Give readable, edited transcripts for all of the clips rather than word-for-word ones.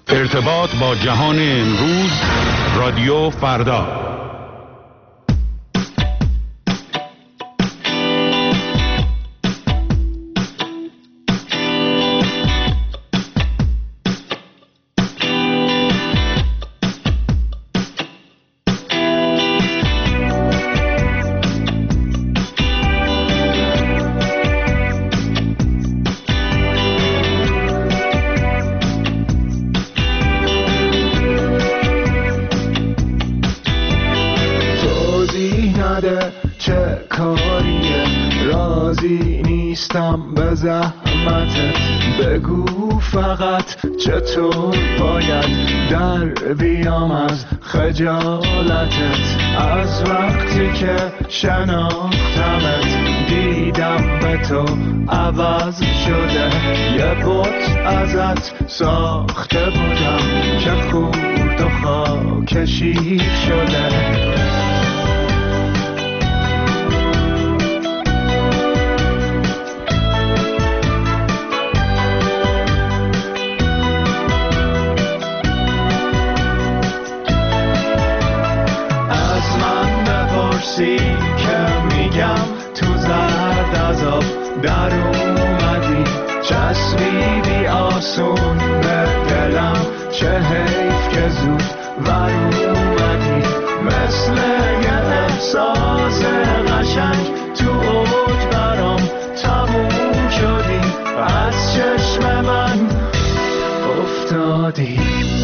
ارتباط با جهان امروز، رادیو فردا. به زحمتت بگو فقط چطور باید در بیام از خجالتت. از وقتی که شناختمت دیدم به تو عوض شده. یه بت ازت ساخته بودم که خورد و خاکشیر شده. که میگم تو زرد از آب در اومدی، چسبیدی آسون به دلم، چه حیف که زود ور اومدی. مثل یه احساس قشنگ تو اوج برام تموم شدی، از چشم من افتادی.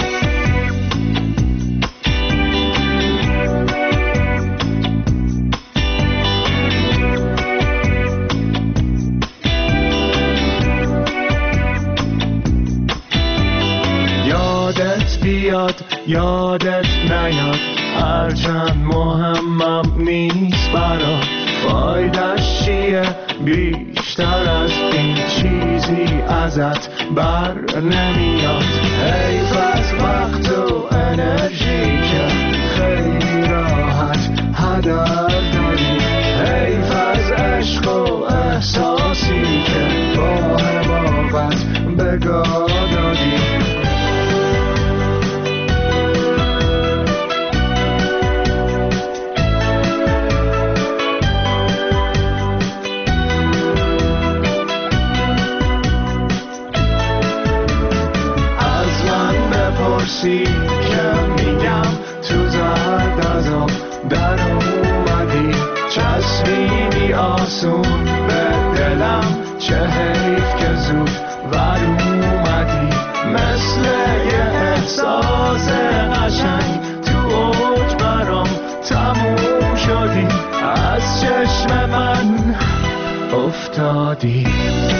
یادت نیاد هرچند مهمم نیست برات. فایدش چیه بیشتر از این چیزی ازت بر نمیاد. حیف از وقت و انرژی که خیلی راحت هدر داری. حیف از عشق و احساسی که با حماقت بگاه دادی. که میگم تو زرد از آب در اومدی، چسبیدی آسون به دلم، چه حیف که زود ور اومدی. مثل یه احساس قشنگ تو اوج برام تموم شدی، از چشم من افتادی.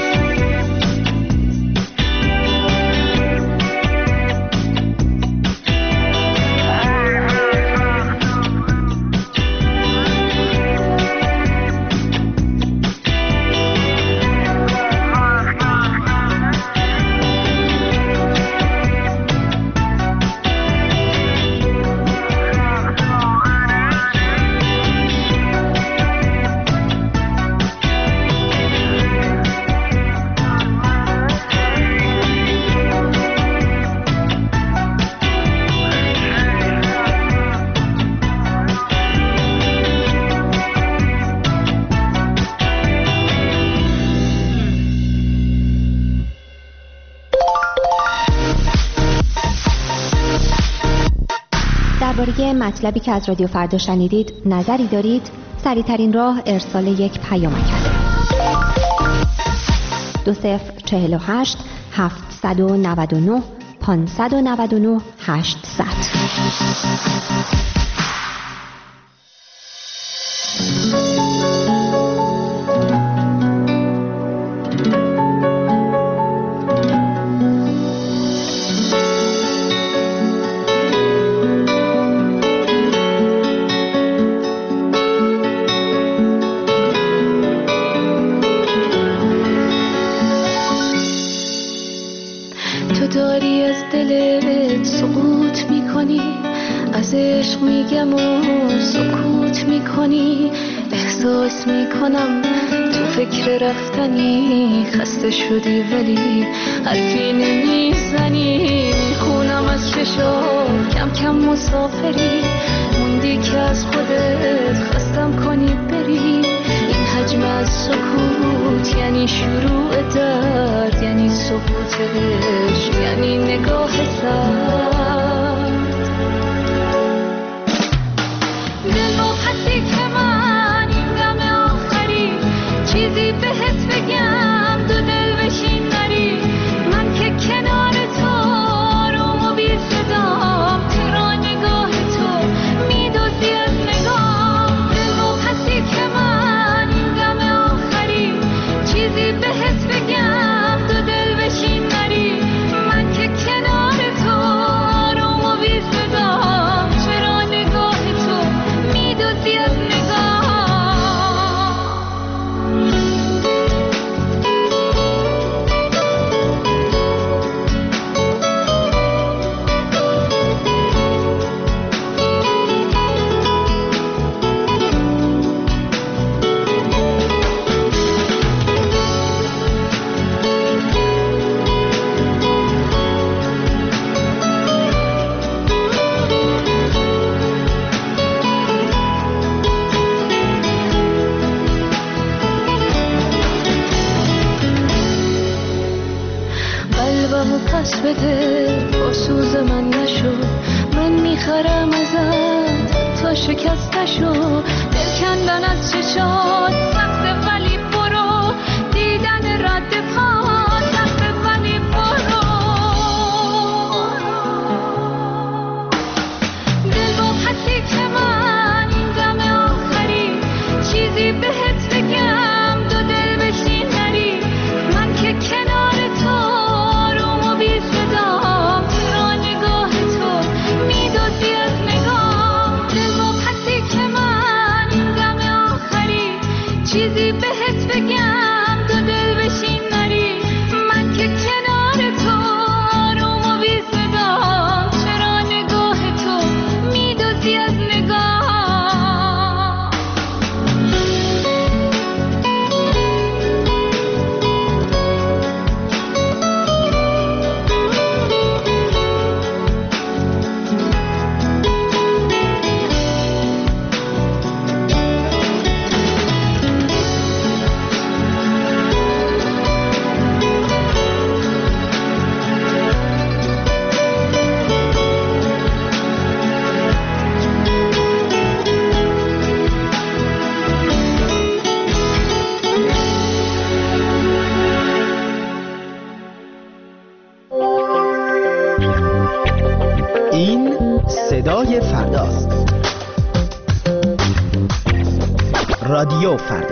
درباره مطلبی که از رادیو فردا شنیدید نظری دارید؟ سریع‌ترین راه ارسال یک پیامک است. 2048 799 599 800. از عشق میگم و سکوت میکنی. احساس میکنم تو فکر رفتنی، خسته شدی ولی حرفی نمیزنی. میخونم مسافری موندی که از خودت خواستم کنی بری. این حجم از سکوت یعنی شروع درد، یعنی سقوطش، یعنی نگاه سرد. دل و پسی که من این دم آخری چیزی بهت بگم، دو دل بشین نری. من که کنار تو آروم و بی صدام، چرا نگاه تو میدوزی از نگام. دل و پسی که من این دم آخری چیزی بهت بگم، دو دل بشین نری. من که کنار تو آروم و بی صدام، چرا نگاه تو میدوزی از نگام. قلبمو پس بده، با سوز من نشو، من میخرم ازت تا شکست نشو. دل کندن از چشات سخته ولی برو، دیدن رد پا سخته ولی برو. دل با پسی که من این دم آخری چیزی بهت بگم، دو دل بشین نری. من که کنار تو آروم و بی صدام، چرا نگاه تو میدوزی از نگام. دل با پسی که من این دم آخری چیزی بهت بگم، دو دل بشین نری. من که کنار تو آروم و بی صدام، چرا نگاه تو میدوزی از نگام. این صدای فرداست. رادیو فردا.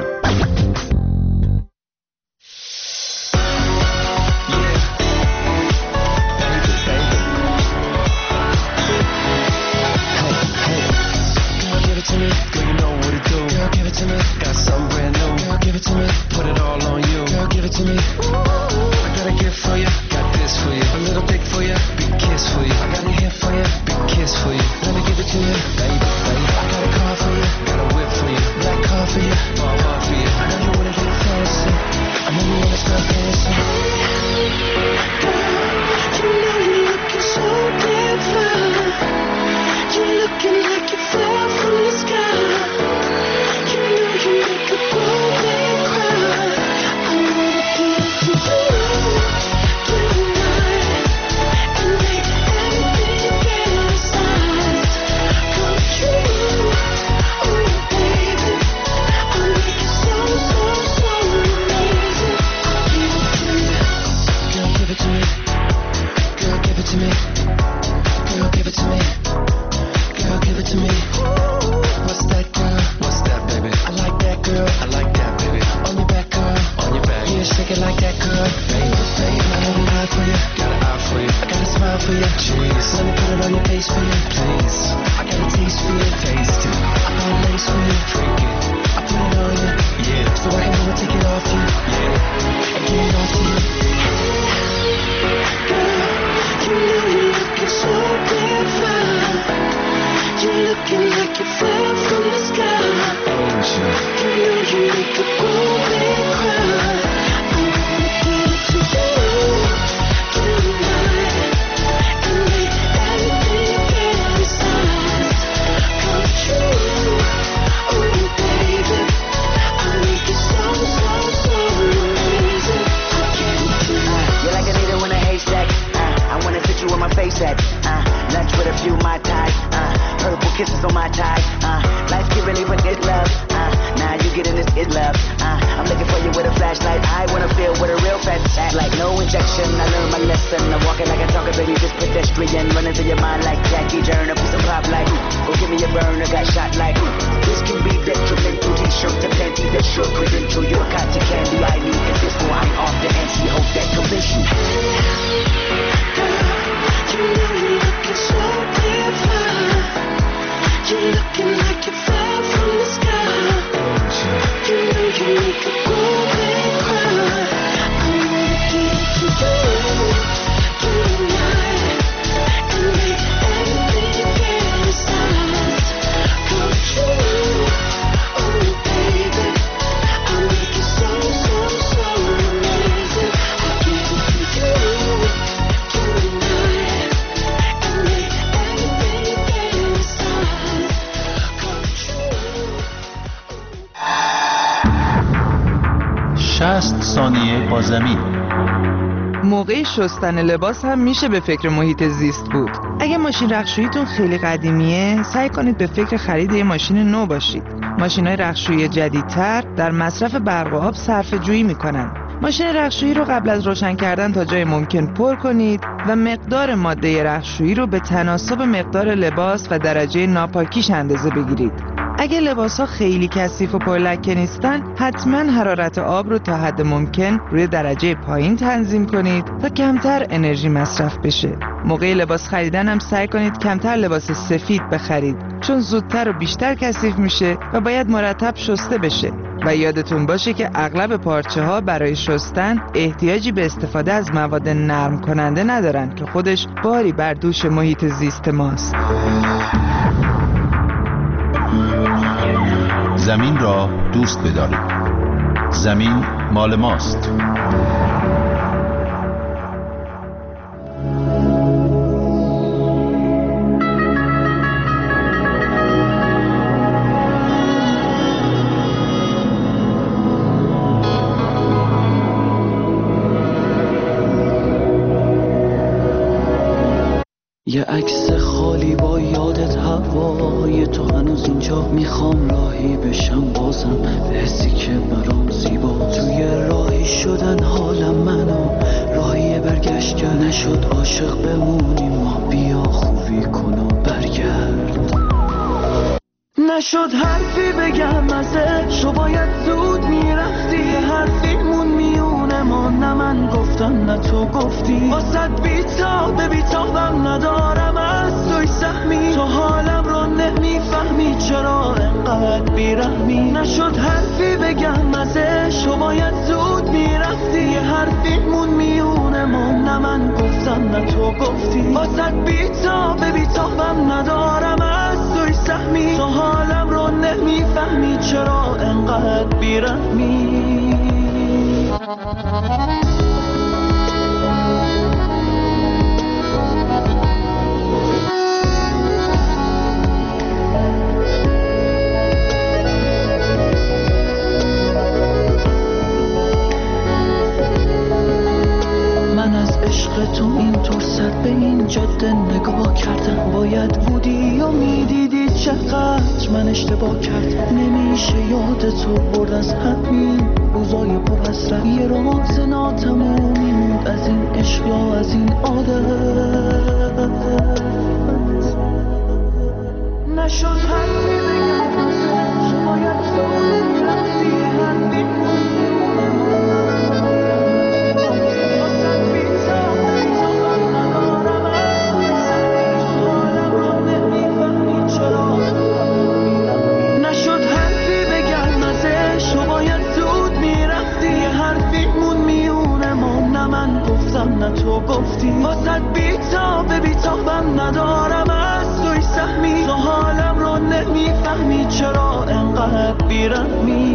set. Lunch with a few my type. Purple kisses on my tie. Life giving even is love. Now you getting this is love. I'm looking for you with a flashlight. I wanna feel with a real fat act. Like no injection. I learned my lesson. I'm walking like a talker, baby, just pedestrian. Running through your mind like Jackie Journer. Piece of pop like, go give me a burner. Got shot like, this can be detrimental. T-shirt to plenty, that's your credential. You're cotton candy. I need is this one. I'm off the anti. Hope that convince you. You know you're looking so different. You're looking like you fell from the sky. You know you make a woman cry. I wanna give to you tonight and make everything you fantasize come true. Oh baby, I'll make it so, so, so amazing. I'll give it to you tonight and make everything you fantasize come true. 60 ثانیه با زمین. موقع شستن لباس هم میشه به فکر محیط زیست بود. اگه ماشین رختشوییتون خیلی قدیمیه، سعی کنید به فکر خرید یه ماشین نو باشید. ماشین‌های رختشویی جدیدتر در مصرف برق و آب صرفه‌جویی میکنن. ماشین رختشویی رو قبل از روشن کردن تا جای ممکن پر کنید و مقدار ماده رختشویی رو به تناسب مقدار لباس و درجه ناپاکیش اندازه بگیرید. اگه لباس‌ها خیلی کثیف و پرلکه نیستن، حتما حرارت آب رو تا حد ممکن روی درجه پایین تنظیم کنید تا کمتر انرژی مصرف بشه. موقع لباس خریدن هم سعی کنید کمتر لباس سفید بخرید، چون زودتر و بیشتر کثیف میشه و باید مرتب شسته بشه. و یادتون باشه که اغلب پارچه‌ها برای شستن احتیاجی به استفاده از مواد نرم کننده ندارن که خودش باری بر دوش محیط زیست ماست. زمین را دوست بدارید. زمین مال ماست. یه عکس خالی با یادت هوای تو هنوز اینجا. میخوام راهی بشم بازم به حسی که برام زیبا. توی راهی شدن حالم منو راهی برگشت کرد. نشد عاشق بمونیم ما، بیا خوبی کن و برگرد. نشد حرفی بگم ازش، تو باید زود میرفتی. حرفیمون میونه ما، نه من گفتم نه تو گفتی. واسد بیتابم ندارم از توی سهمی. تو حالم رو نمیفهمی چرا انقدر بیرحمی. نشد حرفی بگم ازش، تو باید زود میرفتی. حرفیمون میونه ما، نه من گفتم نه تو گفتی. واسد بیتابم ندارم از توی سهمی. تو حالم رو نمیفهمی چرا انقدر بیرحمی. من از عشق تو اینطور سر به این جاده نگاه کردم. باید بودی و میدیدی چقدر من اشتباه کردم. نمیشه یاد تو برد از همین روزای پر حسرت. یه راز ناتمومی موند از این عشق یا از این عادت. نشد حرفی بگم ازش، باید تو رفتی. حرفی نه تو گفتی. واسد بیتابم ندارم از توی سهمی. تو حالم رو نمیفهمی چرا انقدر بیرحمی.